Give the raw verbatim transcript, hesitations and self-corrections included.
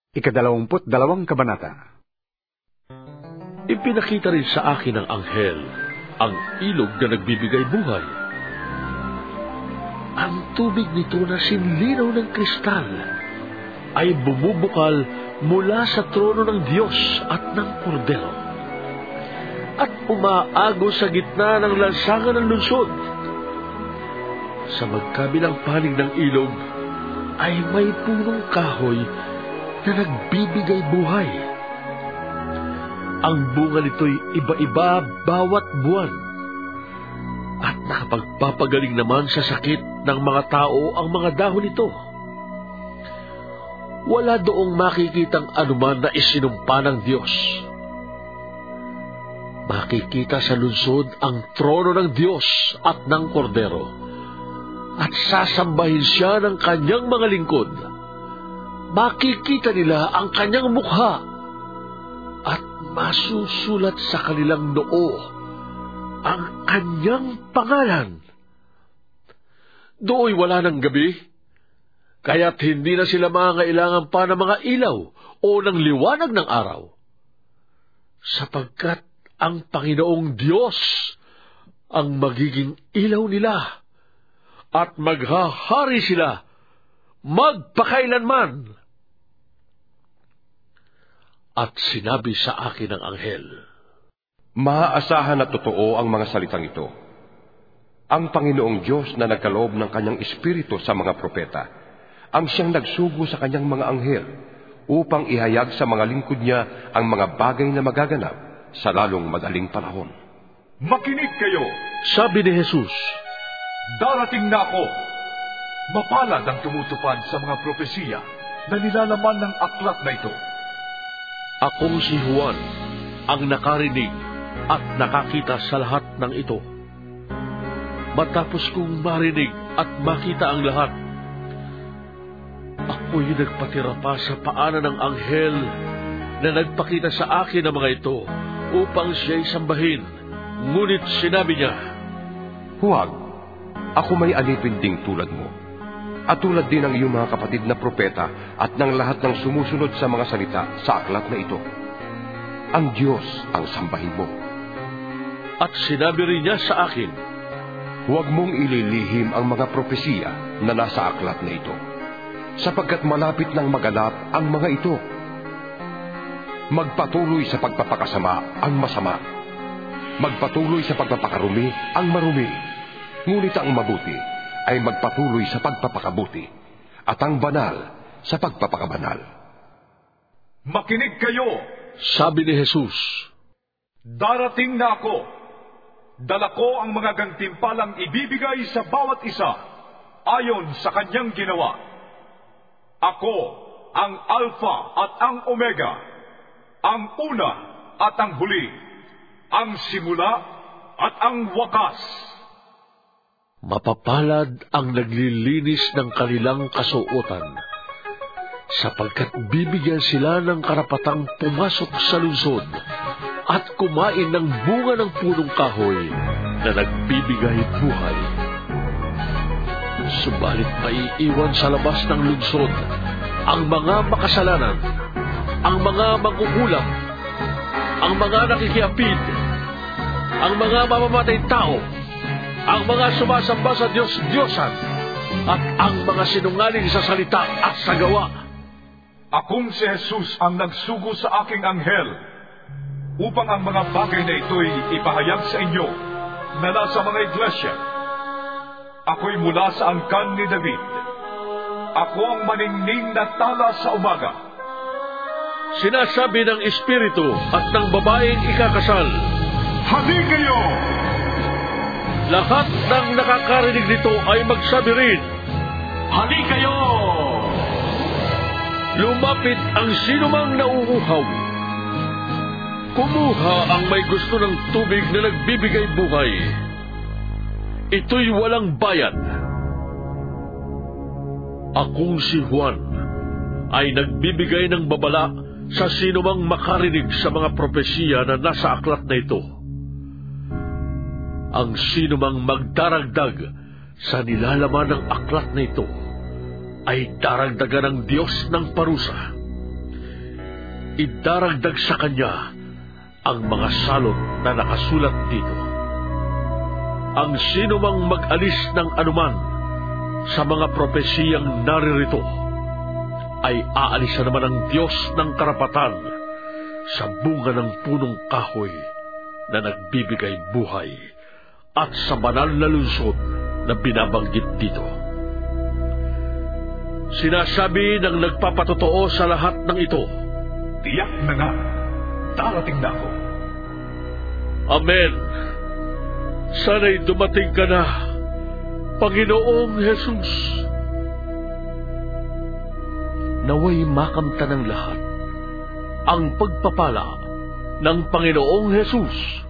Ikadalawamput dalawang kabanata. Ipinakita rin sa akin ng anghel ang ilog na nagbibigay buhay. Ang tubig nito na sinlinaw ng kristal ay bumubukal mula sa trono ng Diyos at ng Kordero at umaago sa gitna ng lansangan ng lungsod. Sa magkabilang panig ng ilog ay may punong kahoy na nagbibigay buhay. Ang bunga nito'y iba-iba bawat buwan at nakapagpapagaling naman sa sakit ng mga tao ang mga dahon nito. Wala doong makikitang anuman na isinumpa ng Diyos. Makikita sa lungsod ang trono ng Diyos at ng Kordero at sasambahin siya ng kanyang mga lingkod. Makikita nila ang kanyang mukha at masusulat sa kanilang noo ang kanyang pangalan. Dooy wala ng gabi, kaya't hindi na sila mangangailangan pa ng mga ilaw o ng liwanag ng araw, sapagkat ang Panginoong Diyos ang magiging ilaw nila at maghahari sila magpakailanman. At sinabi sa akin ng anghel, maaasahan na totoo ang mga salitang ito. Ang Panginoong Diyos na nagkaloob ng kanyang espiritu sa mga propeta, ang siyang nagsugo sa kanyang mga anghel upang ihayag sa mga lingkod niya ang mga bagay na magaganap sa lalong madaling panahon. Makinig kayo, sabi ni Jesus. Darating na ako. Mapalad ang tumutupad sa mga propesiya na nilalaman ng aklat na ito. Akong si Juan, ang nakarinig at nakakita sa lahat ng ito. Matapos kong marinig at makita ang lahat, ako'y nagpatira pa sa paanan ng anghel na nagpakita sa akin ng mga ito upang siya'y sambahin. Ngunit sinabi niya, huwag, ako may alipin ding tulad mo, at tulad din ng iyong mga kapatid na propeta at ng lahat ng sumusunod sa mga salita sa aklat na ito. Ang Diyos ang sambahin mo. At sinabi rin niya sa akin, huwag mong ililihim ang mga propesiya na nasa aklat na ito, sapagkat malapit nang maganap ang mga ito. Magpatuloy sa pagpapakasama ang masama. Magpatuloy sa pagpapakarumi ang marumi. Ngunit ang mabuti ay magpatuloy sa pagpapakabuti, at ang banal sa pagpapakabanal. Makinig kayo, sabi ni Jesus. Darating na ako. Dala ko ang mga gantimpalang ibibigay sa bawat isa ayon sa kanyang ginawa. Ako ang Alpha at ang Omega, ang una at ang huli, ang simula at ang wakas. Mapapalad ang naglilinis ng kanilang kasuotan, sapagkat bibigyan sila ng karapatang pumasok sa lungsod at kumain ng bunga ng punong kahoy na nagbibigay buhay. Subalit maiiwan sa labas ng lungsod ang mga makasalanan, ang mga mangungulap, ang mga nakikiapid, ang mga mamamatay tao, ang mga sumasamba sa Diyos-Diyosan, at ang mga sinungaling sa salita at sa gawa. Akong si Jesus ang nagsugo sa aking anghel upang ang mga bagay na ito'y ipahayag sa inyo na nasa mga iglesia. Ako'y mula sa angkan ni David. Ako ang maningning na tala sa umaga. Sinasabi ng Espiritu at ng babaeng ikakasal, hali kayo! Lahat ng nakakarinig nito ay magsabi rin, hali kayo! Lumapit ang sinumang nauuhaw. Kumuha ang may gusto ng tubig na nagbibigay buhay. Ito'y walang bayad. Akong si Juan ay nagbibigay ng babala sa sinumang makarinig sa mga propesiya na nasa aklat na ito. Ang sinumang magdaragdag sa nilalaman ng aklat na ito ay daragdagan ng Diyos ng parusa, idaragdag sa kanya ang mga salot na nakasulat dito. Ang sinumang mag-alis ng anuman sa mga propesiyang naririto ay aalisa naman ng Diyos ng karapatan sa bunga ng punong kahoy na nagbibigay buhay at sa banal na lungsod na binabanggit dito. Sinasabi ng nagpapatotoo sa lahat ng ito, Tiyak na nga, darating na ako. Amen. Sana'y dumating ka na, Panginoong Jesus. Naway makamta ng lahat ang pagpapala ng Panginoong Jesus